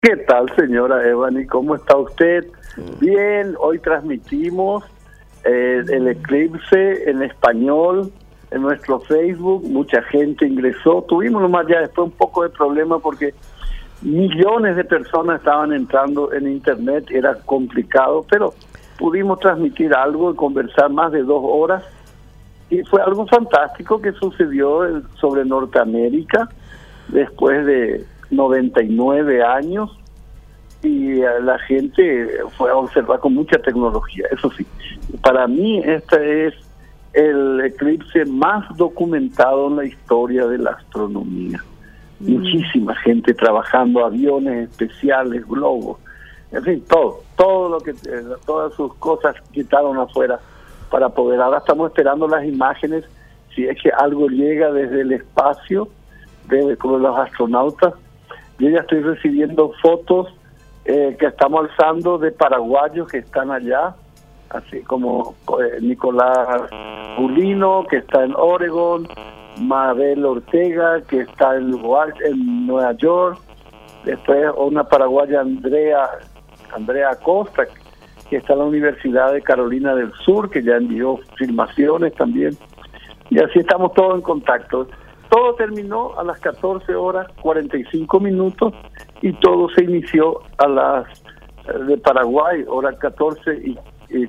¿Qué tal, señora Evany? ¿Cómo está usted? Bien, hoy transmitimos el eclipse en español en nuestro Facebook. Mucha gente ingresó. Tuvimos nomás ya después un poco de problema porque millones de personas estaban entrando en internet. Era complicado, pero pudimos transmitir algo y conversar más de 2 horas. Y fue algo fantástico que sucedió sobre Norteamérica después de 99 años, y la gente fue a observar con mucha tecnología. Eso sí, para mí este es el eclipse más documentado en la historia de la astronomía. Muchísima gente trabajando, aviones especiales, globos, en fin, todo lo que, todas sus cosas quitaron afuera para poder. Ahora estamos esperando las imágenes, si es que algo llega desde el espacio, como los astronautas. Yo ya estoy recibiendo fotos que estamos alzando de paraguayos que están allá, así como Nicolás Julino, que está en Oregon, Mabel Ortega, que está en Nueva York, después una paraguaya Andrea Costa, que está en la Universidad de Carolina del Sur, que ya envió filmaciones también, y así estamos todos en contacto. Todo terminó a las 14 horas 45 minutos y todo se inició a las de Paraguay, hora 14 y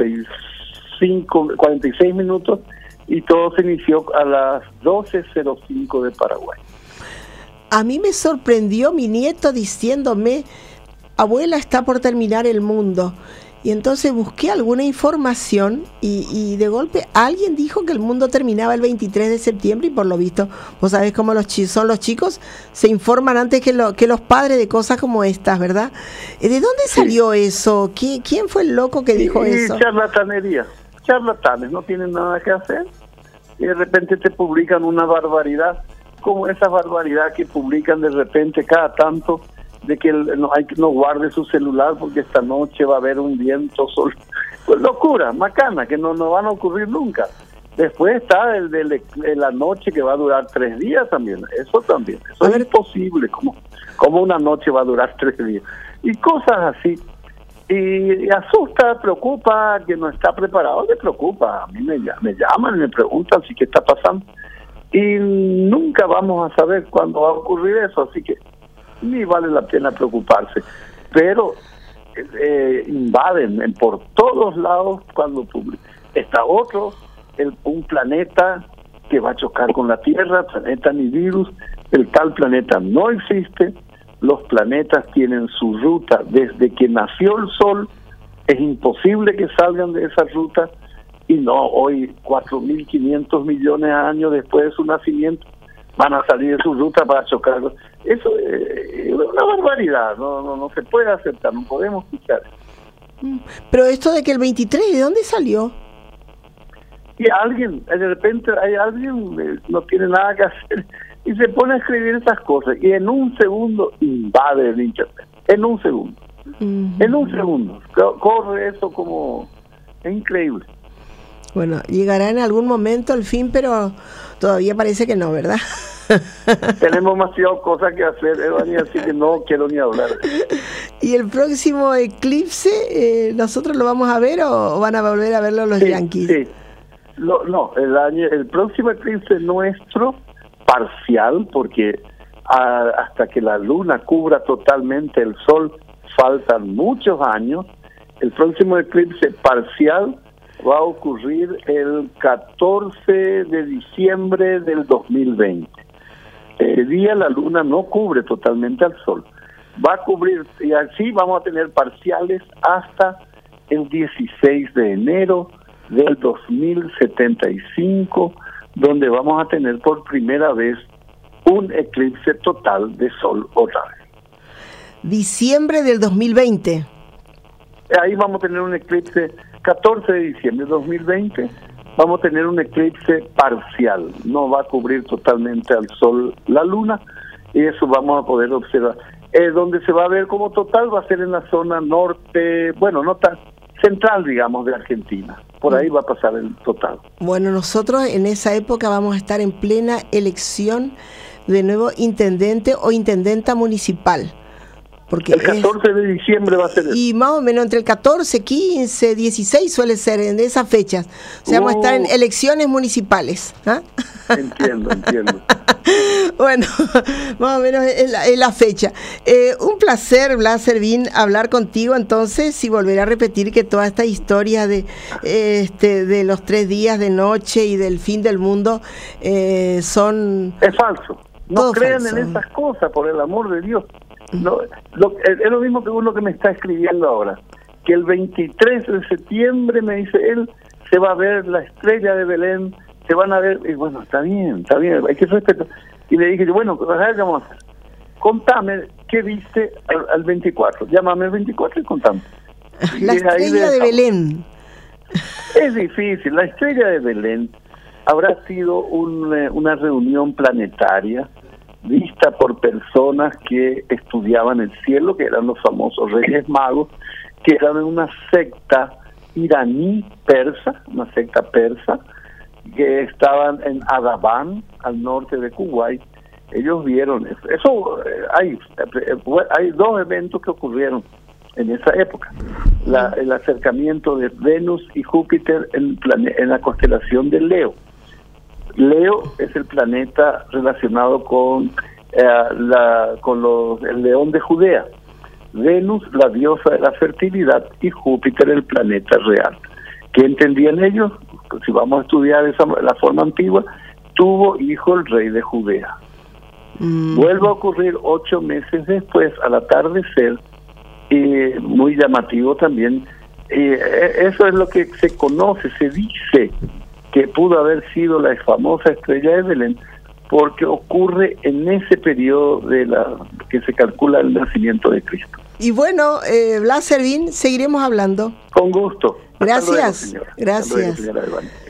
46 minutos, y todo se inició a las 12:05 de Paraguay. A mí me sorprendió mi nieto diciéndome: abuela, está por terminar el mundo. Y entonces busqué alguna información y de golpe alguien dijo que el mundo terminaba el 23 de septiembre y por lo visto, vos sabés cómo son los chicos, se informan antes que los padres de cosas como estas, ¿verdad? ¿De dónde salió eso? ¿Quién fue el loco que dijo eso? Charlatanería, charlatanes, no tienen nada que hacer y de repente te publican una barbaridad, como esa barbaridad que publican de repente cada tanto, de que no guarde su celular porque esta noche va a haber un viento, sol. Pues locura, macana, que no van a ocurrir nunca. Después está el de la noche que va a durar 3 días también. Eso es imposible. ¿Cómo una noche va a durar 3 días? Y cosas así. Y asusta, preocupa, que no está preparado, le preocupa. A mí me llaman y me preguntan si qué está pasando. Y nunca vamos a saber cuándo va a ocurrir eso, así que ni vale la pena preocuparse, pero invaden por todos lados cuando está un planeta que va a chocar con la Tierra, planeta Nibiru. El tal planeta no existe. Los planetas tienen su ruta desde que nació el Sol. Es imposible que salgan de esa ruta, y no hoy, 4.500 millones de años después de su nacimiento, van a salir de su ruta para chocar. Eso es una barbaridad, no se puede aceptar, no podemos escuchar. Pero esto de que el 23, ¿de dónde salió? Y de repente hay alguien, no tiene nada que hacer, y se pone a escribir esas cosas, y en un segundo invade el internet, en un segundo. En un segundo, corre eso como... es increíble. Bueno, llegará en algún momento el fin, pero todavía parece que no, ¿verdad? Tenemos demasiadas cosas que hacer, Evany, así que no quiero ni hablar. ¿Y el próximo eclipse, nosotros lo vamos a ver o van a volver a verlo los yanquis? Sí. El próximo eclipse nuestro, parcial, porque hasta que la luna cubra totalmente el sol, faltan muchos años. El próximo eclipse parcial va a ocurrir el 14 de diciembre del 2020. Ese día la luna no cubre totalmente al sol. Va a cubrir, y así vamos a tener parciales hasta el 16 de enero del 2075, donde vamos a tener por primera vez un eclipse total de sol otra vez. Diciembre del 2020. Ahí vamos a tener un eclipse 14 de diciembre de 2020, vamos a tener un eclipse parcial, no va a cubrir totalmente al sol la luna, y eso vamos a poder observar. Donde se va a ver como total va a ser en la zona norte, bueno, no tan central, digamos, de Argentina. Por ahí va a pasar el total. Bueno, nosotros en esa época vamos a estar en plena elección de nuevo intendente o intendenta municipal. Porque el 14 de diciembre va a ser. Y más o menos entre el 14, 15, 16 suele ser en esas fechas. O sea, vamos a estar en elecciones municipales. ¿Ah? Entiendo. Bueno, más o menos es la fecha. Un placer, Blas Servín, hablar contigo entonces y volver a repetir que toda esta historia de los 3 días de noche y del fin del mundo son... Es falso. No crean falso. En esas cosas, por el amor de Dios. No, es lo mismo que uno que me está escribiendo ahora, que el 23 de septiembre, me dice él, se va a ver la estrella de Belén, se van a ver, y bueno, está bien, hay que respetar. Y le dije, bueno, ¿qué vamos a hacer? Contame, ¿qué viste al 24? Llámame el 24 y contame. La estrella de Belén. Es difícil, la estrella de Belén habrá sido una reunión planetaria vista por personas que estudiaban el cielo, que eran los famosos Reyes Magos, que eran una secta iraní persa, una secta persa, que estaban en Adabán, al norte de Kuwait. Ellos vieron eso. Hay 2 eventos que ocurrieron en esa época. El acercamiento de Venus y Júpiter en la constelación de Leo. Leo es el planeta relacionado con el león de Judea. Venus, la diosa de la fertilidad, y Júpiter, el planeta real. ¿Qué entendían ellos? Si vamos a estudiar la forma antigua, tuvo hijo el rey de Judea. Vuelve a ocurrir 8 meses después, al atardecer, muy llamativo también. Eso es lo que se conoce, se dice que pudo haber sido la famosa estrella de Belén, porque ocurre en ese periodo que se calcula el nacimiento de Cristo. Y bueno, Blas Servín, seguiremos hablando. Con gusto. Gracias. Hasta luego, señora. Gracias. Hasta luego, señora Iván.